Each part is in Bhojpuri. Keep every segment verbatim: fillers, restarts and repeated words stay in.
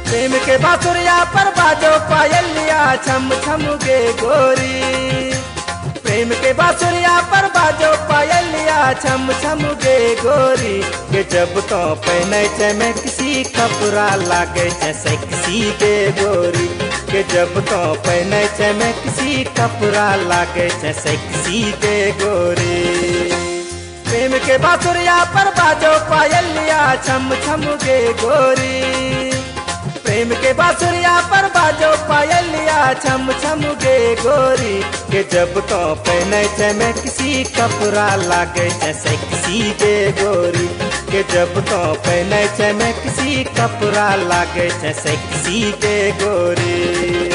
प्रेम के बांसुरिया पर बाजो पायलिया छम छम गे गोरी। प्रेम के बांसुरिया पर बाजो पायलिया छम छम गे गोरी। के जब तो पहने छे में किसी कपड़ा लागे छे सेक्सी गे गोरी। के जब तो पहने छे में किसी कपड़ा लागे छे सेक्सी गे गोरी। प्रेम के बांसुरिया पर बाजो पायलिया छम छम गे गोरी। प्रेम के बांसुरिया पर बाजो पायलिया छम छम गे गोरी। के जब तो पहने छे में किसी कपड़ा लागे छे सेक्सी गे गोरी। के जब तो पहने छे में किसी कपड़ा लागे छे सेक्सी गे गोरी।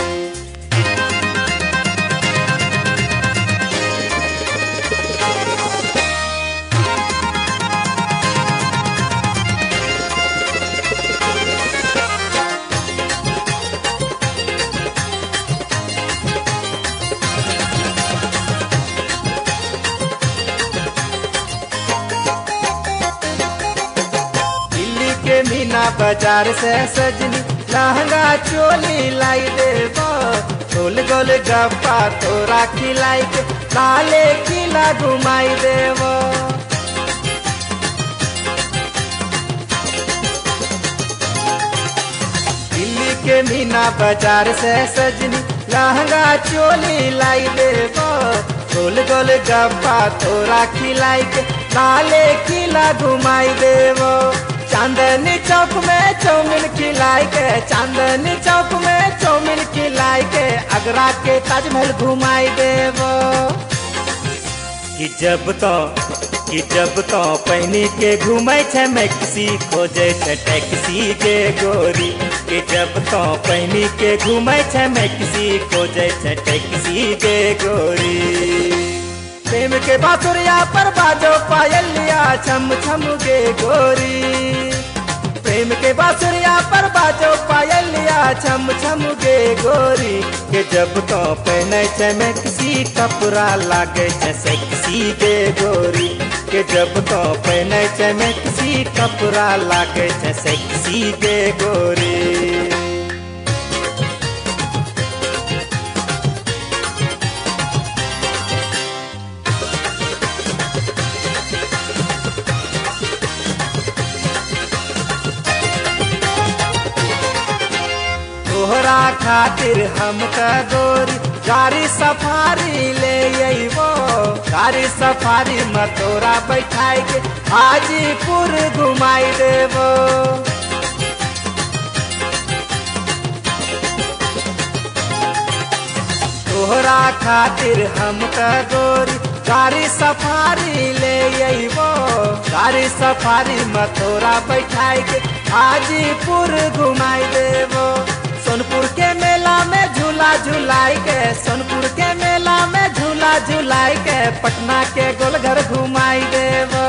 मीना बाजार से सजनी लहंगा चोली लाई देबो। गोल गोल गप्पा तोरा खिलाई के लाले किला घुमाई देबो। दिल्ली के मीना बाजार से सजनी लहंगा चोली लाई देबो। गोल गोल गप्पा तोरा खिलाई के लाले किला घुमाई देबो। चांदनी चौक में चौमिन खिलाई के चांदनी चौक में चौमिन खिलाई के आगरा के ताजमहल घुमाई देबो। कि जब तो कि जब तो पहनी के घूमे छे मैक्सी खोजे छे टैक्सी गे गोरी। कि जब तो पहनी के घूमे छे मैक्सी खोजे छे टैक्सी गे गोरी। प्रेम के बांसुरिया पर बाजो पायलिया छम छम गे गोरी। प्रेम के बांसुरिया पर बाजो पायलिया छम छम गे गोरी। के जब तो पहने छे में किसी कपड़ा लागे छे सेक्सी गे गोरी। के जब तो पहने छे में किसी कपड़ा लागे छे सेक्सी गे गोरी। तोहरा खातिर हम का गोरी गाड़ी सफारी ले अइबो। गाड़ी सफारी में तोरा बैठाई के हाजीपुर घुमाई देबो। तोहरा खातिर हम का गोरी गाड़ी सफारी ले अइबो। गाड़ी सफारी में तोरा बैठाई के हाजीपुर घुमाई देबो। सोनपुर के मेला में झूला झूलाई के सोनपुर के मेला में झूला झूलाई के पटना के गोलघर घुमाई देबो।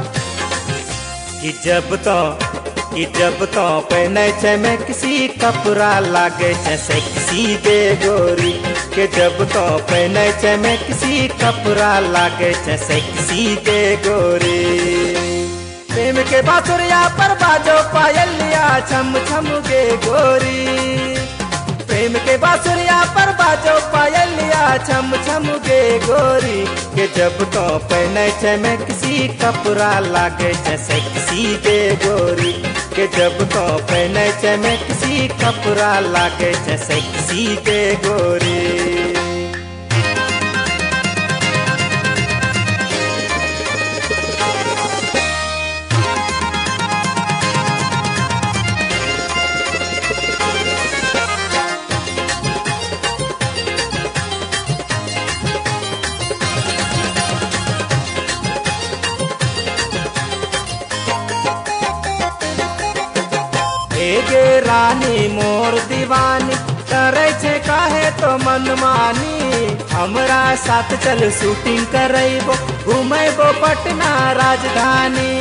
कि जब तो कि जब तो पहने छे में किसी कपड़ा लागे छे सेक्सी गे गोरी। के जब तो पहने छे में किसी कपड़ा लागे छे सेक्सी गे गोरी। प्रेम के बांसुरिया पर बाजो पायलिया छम छम गे गोरी। प्रेम के बांसुरिया पर बाजो पायलिया छम छम गे गोरी। के जब तो पहने छे में किसी कपड़ा लागे छे सेक्सी गे गोरी। के जब तो पहने छे में किसी कपड़ा लागे छे सेक्सी गे गोरी। गे रानी मोर दीवानी करे छे काहे तो मनमानी। हमरा साथ चल शूटिंग करैबो घुमैबो पटना राजधानी।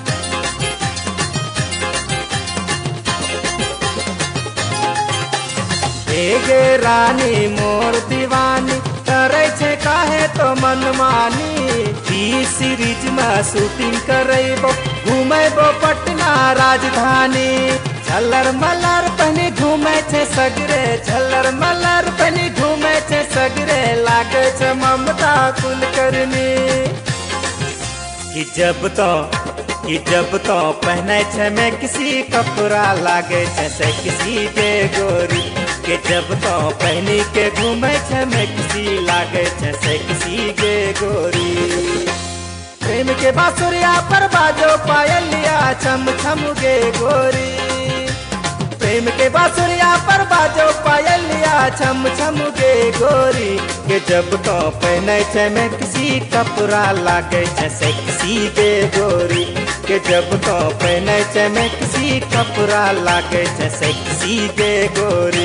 गे रानी मोर दीवानी करे छे काहे तो मनमानी। टी सीरीज में शूटिंग करैबो घुमैबो पटना राजधानी। झल्लर मल्लर पहनी घूमे छे सगरे, झल्लर मल्लर पहनी घूमे छे सगरे, लागे छे ममता कुलकर्णी। कि जब तो कि जब तो पहने छे मैं किसी कपड़ा, लागे छे से किसी के गोरी। कि जब तो पहनी के घूमे छे मैं किसी, लागे छे से किसी के गोरी। प्रेम के बांसुरिया पर बाजो पायलिया, छम छम गे गोरी। प्रेम के बांसुरिया पर बाजो पायलिया, छम छम गे गोरी। के जब तो पहने छे मैं किसी कपड़ा, लागे छे से किसी के गोरी। के जब तो पहने छे मैं किसी कपड़ा, लागे छे से किसी के गोरी।